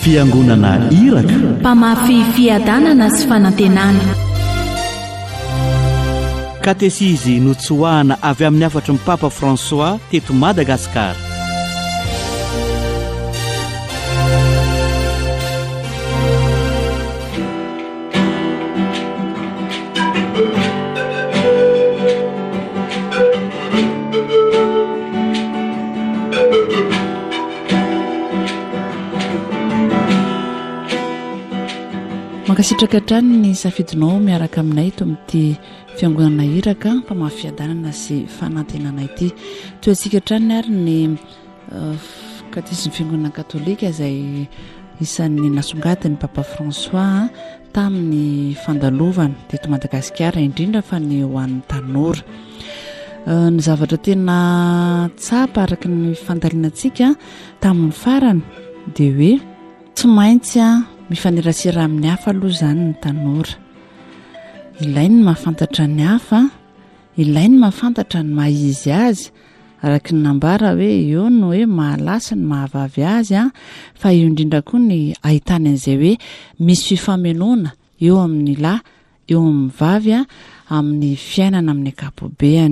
fiangonana iraka, mpamafy fiadanana sy fanantenana. katesizy notsoahana avy amin'ny afatry ny Papa François teto Madagasikara. Mankasitraka hatrany ny safidinao miaraka aminay eto amin'ity fiangonana iraka mpamafiadanana sy fanantenana ity. Toantsika hatrany ary ny katesizy fiangonana katolika izay isan'ny nasongadiny Papa François tamin'ny fandalovana teto Madagasikara, indrindra fa ny ho an'ny tanora. Ny zavatra tena tsapa araka ny fandalinantsika tamin'ny farany dia hoe tsy maintsy mifanerasera amin'ny hafa aloha izany ny tanora. Ilainy ny mahafantatra ny hafa, ilainy ny mahafantatra ny mahizy azy, araka ny nambara hoe eo no hoe mahalasa ny mahavavy azy fa eo indrindra koa ny ahitany an'izay hoe misy fifamenoana eo amin'ny lahy, eo amin'ny vavy amin'ny fiainana amin'ny ankapobeny.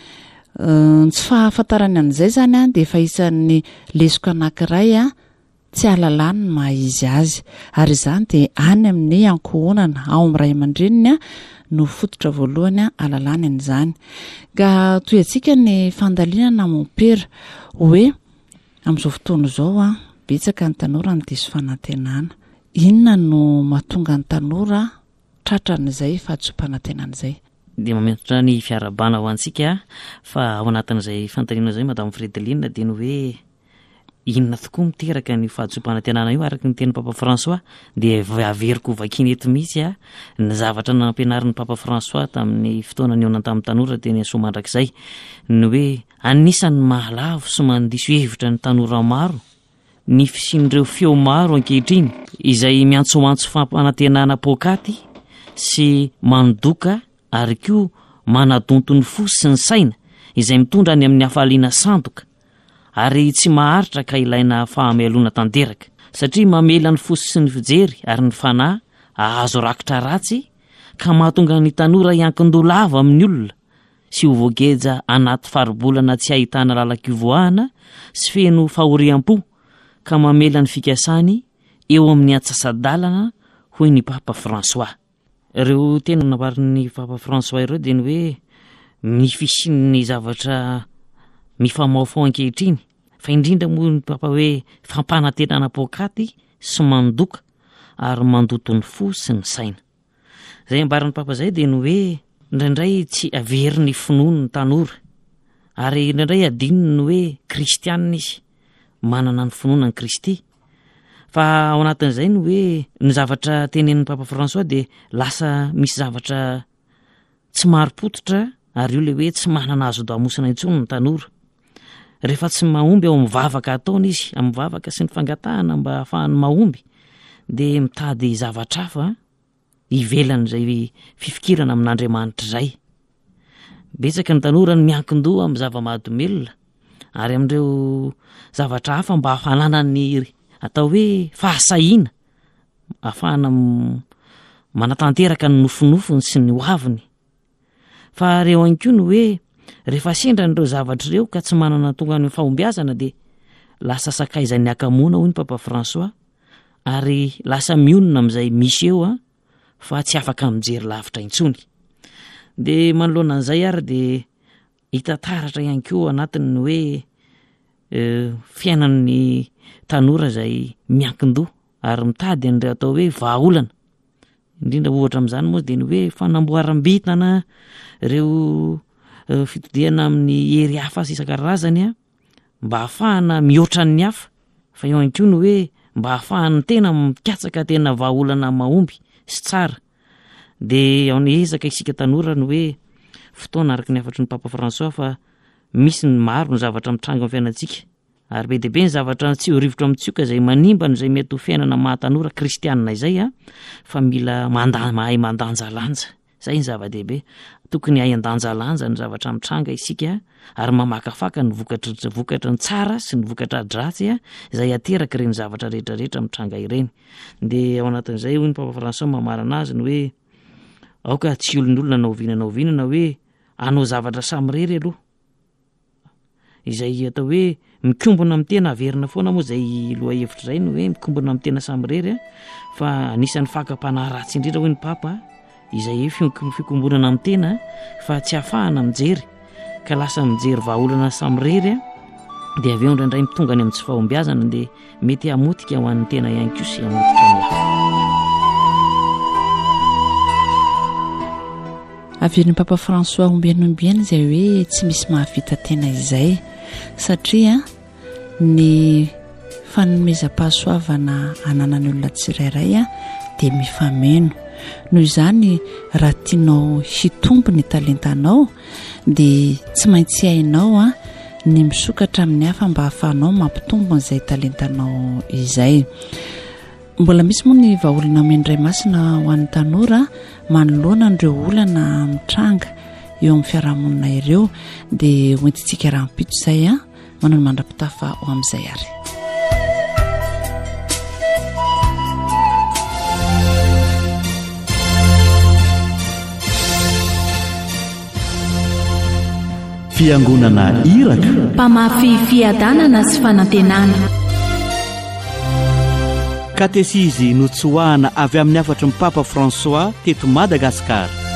Tsy fahafantarany an'izay izany dia efa isan'ny lesoko anankiray tsy alalany ny mahizy azy, ary izany dia any amin'ny ankohonana ao amin'ny ray aman-dreniny no fototra voalohany alalany an'izany. Ka toy antsika ny fandalinana mompera hoe amin'izao fotoana izao betsaka ny tanora ny diso fanantenana. Inona no mahatonga ny tanora tratran'izay fahatso-panantenan'izay? Dia mametra ny fiarabana ho antsika fa ao anatin'izay fandalinana izay Madame Fredeline dia ny hoe inona tokoa miteraka ny fahatso-panantenana io araka ny teny Papa François. Dia averiko vakiny eto mihitsy ny zavatra nampianarin'ny Papa François tamin'ny fotoana ny onany tamin'ny tanora teny Soa mandrakizay, ny hoe anisan'ny mahalavo sy mandiso hevitra ny tanora maro ny fisian'ireo feo maro ankehitriny izay miantsoantso fampanantenana pokaty sy mandoka ary koa manadonto ny fo sy ny saina izay mitondra any amin'ny hafaliana sandoka, ary tsy maharitra ka ilaina fahamelona tanteraka satria mamela ny fosy sy ny fijery ary ny fanahy ahazo rakitra ratsy ka mahatonga ny tanora hiankin-doalava amin'ny olona sy ho voageja anaty faribolana tsy ahitana lalak'ivoahana sy feno fahoriam-po ka mamela ny fikasany eo amin'ny atsasadalana hoy ny Papa François. Ireo tena namparin'ny Papa François ireo dia ny hoe mifisian'ny zavatra mifamaofao ankehitriny, fa indrindra moa ny Papa hoe fampanantenana pokaty sy mandoka ary mandoto ny fo sy ny saina. Izay ambaran'ny Papa izay dia ny hoe indraindray tsy avery ny finoany ny tanora, ary indraindray adinony ny hoe kristianina izy, manana ny finoana ny Kristy. Fa ao anatin'izay ny hoe ny zavatra tenenin'ny Papa François dia lasa misy zavatra tsy maro-pototra, ary io le hoe tsy manana azo damosina intsony ny tanora. Rehefa tsy mahomby ao amin'ny vavaka ataony izy, amin'ny vavaka sy ny fangatahana mba ahafahany mahomby, dia mitady zavatra hafa ivelany izay fifikirana amin'Andriamanitra izay. Betsaka ny tanora ny miankin-doha amin'ny zava-mahadomelona ary amin'ireo zavatra hafa mba hafanana ny atao hoe fahasahiana, ahafahana manatanteraka ny nofinofiny sy ny hoaviny. Fa reo ihany koa ny hoe rehefa sendra n'ireo zavatra ireo ka tsy manana tonga ny fahombiazana dia lasa sakaizan'ny akamoana hoy ny Papa François, ary lasa mionona amin'izay misy eo fa tsy afaka mijery lavitra intsony. Dia manoloana an'izay ary dia hita taratra ihany koa anatiny hoe fiainan'ny tanora izay miankin-doha ary mitady an'ireo atao hoe vahaolana. Indrindra ohatra amin'izany moa dia ny hoe fanamboaram-bitana, ireo fitodiana amin'ny hery hafa sy isan-karazany mba ahafahana mihoatra ny hafa, fa eo ihany koa ny hoe mba ahafahany tena mikatsaka tena vahaolana mahomby sy tsara. Dia ao ezaka isika tanora ny hoe fotoana araka ny afatry ny Papa François fa misy ny maro ny zavatra mitranga amin'ny fiainantsika, ary be dia be ny zavatra tsy ho rivotra mitsioka izay manimbana izay mety ho fiainana mahatanora kristianina izay fa mila mahay mandanjalanja zay ny zava-dehibe tokony hay an-danjalanja ny zavatra mitranga isika ary mamakafaka ny vokatra ny tsara sy ny vokatra dratsy izay ateraka ireny zavatra rehetrarehetra mitranga ireny. De ao anatin'izay hoy ny Papa François mamarana azy ny hoe aoka tsy olon'olona naovinana hoe anao zavatra samirery aloha izay atao hoe mikombona amin'ny tena averina foana moa zay loha hevitra zay no hoe mikombona amin'ny tena samirery fa anisan'ny fakapana ratsy indrindra hoy ny Papa izay fikombonana amin'ny tena fa tsy afahana mijery ka lasa mijery vahaolana samirery dia avy eo indraindray mitonga any amin'ny tsy fahombiazana dia mety hamotika ho an'ny tena ihany koa sy hamotika ny hafa. Averiny Papa François ombianombiany izay hoe tsy misy mahavita tena izay satria ny fanomezam-pahasoavana ananany olona tsirairay dia mifameno. Noho izany raha tianao hitombo ny talentanao dia tsy maintsy hainao ny misokatra amin'ny hafa mba hahafahanao mampitombo n'izay talentanao izay. Mbola misy moa ny vahaolana mindray masina ho an'ny tanora manoloana an'ireo olana mitranga eo amin'ny fiarahamonina ireo dia hoentintsika raha mipito izay manao ny mandra-pitafa ho amin'izay ary. Fiangonana Iraka, mpamafy fiadanana sy fanantenana. Katesizy notsoahana avy amin'ny afatry ny Papa François teto Madagasikara.